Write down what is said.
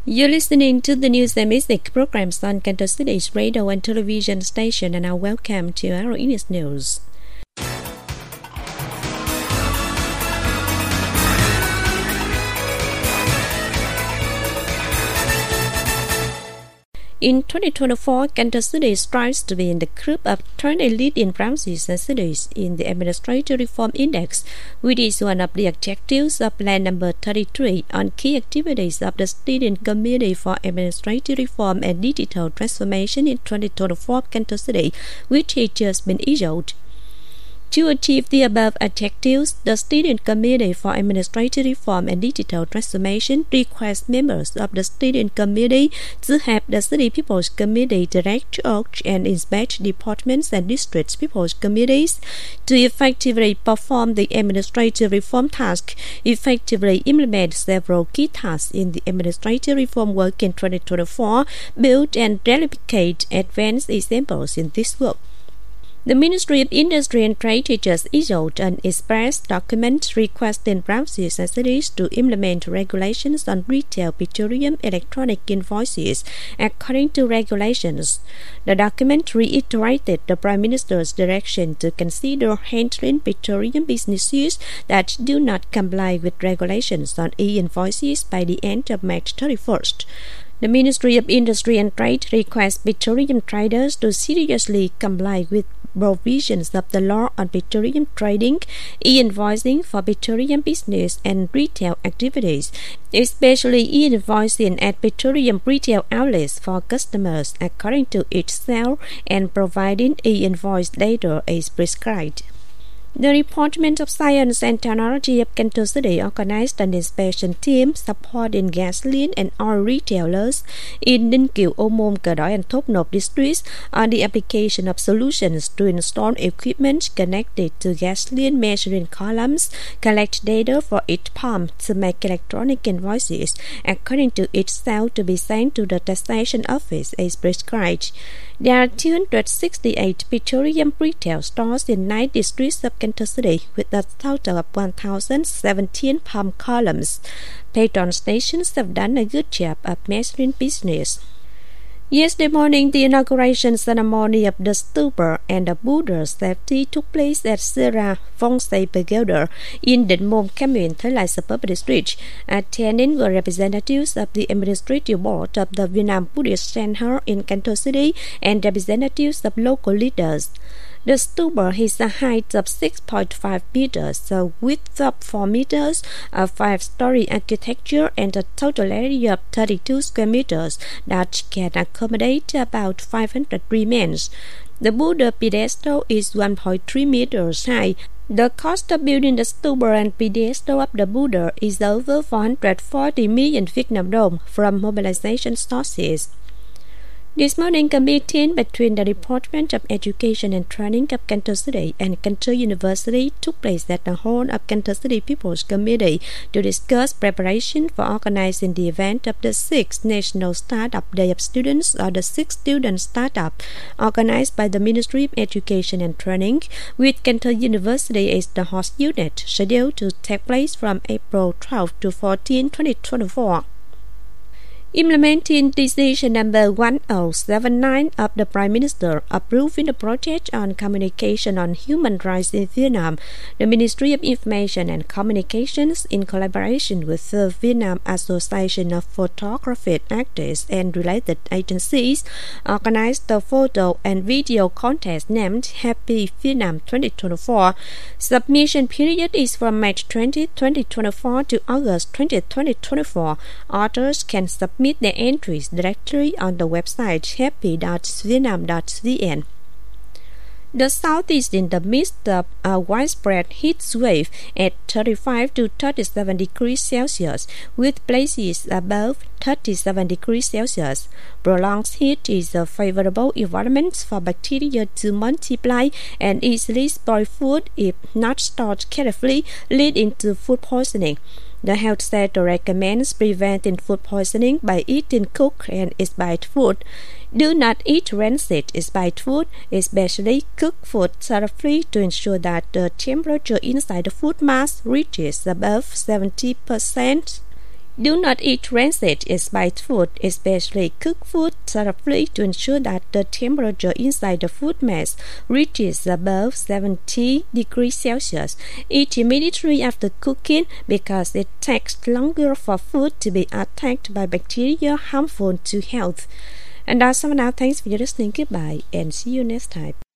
You're listening to the news and music programs on Canton City's radio and television station, and now welcome to our English news. In 2024, Kansas City strives to be in the group of 20 leading provinces and cities in the Administrative Reform Index, which is one of the objectives of Plan Number 33 on key activities of the Steering Committee for Administrative Reform and Digital Transformation in 2024 Kansas City, which has just been issued. To achieve the above objectives, the Steering Committee for Administrative Reform and Digital Transformation requires members of the Steering Committee to have the City People's Committee direct, urge, and inspect departments and district People's Committees to effectively perform the administrative reform task, effectively implement several key tasks in the administrative reform work in 2024, build and replicate advanced examples in this work. The Ministry of Industry and Trade has just issued an express document requesting provinces and cities to implement regulations on retail petroleum electronic invoices according to regulations. The document reiterated the Prime Minister's direction to consider handling petroleum businesses that do not comply with regulations on e-invoices by the end of March 31st. The Ministry of Industry and Trade requests petroleum traders to seriously comply with provisions of the law on petroleum trading, e-invoicing for petroleum business and retail activities, especially e-invoicing at petroleum retail outlets for customers according to each sale and providing e-invoice data as prescribed. The Department of Science and Technology of Kansas City organized an inspection team supporting gasoline and oil retailers in Ninh Kiều, Ô Môn, Cờ Đỏ, and Thốt Nốt districts on the application of solutions to install equipment connected to gasoline measuring columns, collect data for each pump to make electronic invoices according to each sale to be sent to the taxation office as prescribed. There are 268 petroleum retail stores in 9 districts of Kansas City with a total of 1,017 pump columns. Petrol stations have done a good job of measuring business. Yesterday morning, the inauguration ceremony of the Stupa and the Buddha Safety took place at Sarah Vongse Pagoda in Định Môn, Cam Nguyện, Thái Lai Suburb District. Attending were representatives of the Administrative Board of the Vietnam Buddhist Center in Kansas City and representatives of local leaders. The stupa has a height of 6.5 meters, a width of 4 meters, a 5-story architecture, and a total area of 32 square meters that can accommodate about 500 remains. The Buddha pedestal is 1.3 meters high. The cost of building the stupa and pedestal of the Buddha is over 440 million Vietnam dong from mobilization sources. This morning, a meeting between the Department of Education and Training of Kansas City and Kansas University took place at the hall of Kansas City People's Committee to discuss preparation for organizing the event of the 6th National Startup Day of Students, or the 6th Student Startup, organized by the Ministry of Education and Training, with Kansas University as the host unit, scheduled to take place from April 12 to 14, 2024. Implementing Decision Number 1079 of the Prime Minister approving the project on communication on human rights in Vietnam, the Ministry of Information and Communications, in collaboration with the Vietnam Association of Photographic Artists and related agencies, organized the photo and video contest named Happy Vietnam 2024. Submission period is from March 20, 2024 to August 20, 2024. Authors can submit their entries directly on the website happy.vietnam.vn. The South is in the midst of a widespread heat wave at 35 to 37 degrees Celsius, with places above 37 degrees Celsius. Prolonged heat is a favorable environment for bacteria to multiply and easily spoil food if not stored carefully, leading to food poisoning. The health sector recommends preventing food poisoning by eating cooked and expired food. Do not eat rancid expired food, especially cooked food thoroughly, to ensure that the temperature inside the food mass reaches above 70%. Do not eat rancid, expired food, especially cooked food, thoroughly to ensure that the temperature inside the food mass reaches above 70 degrees Celsius. Eat immediately after cooking because it takes longer for food to be attacked by bacteria harmful to health. And that's all for now. Thanks for your listening. Goodbye and see you next time.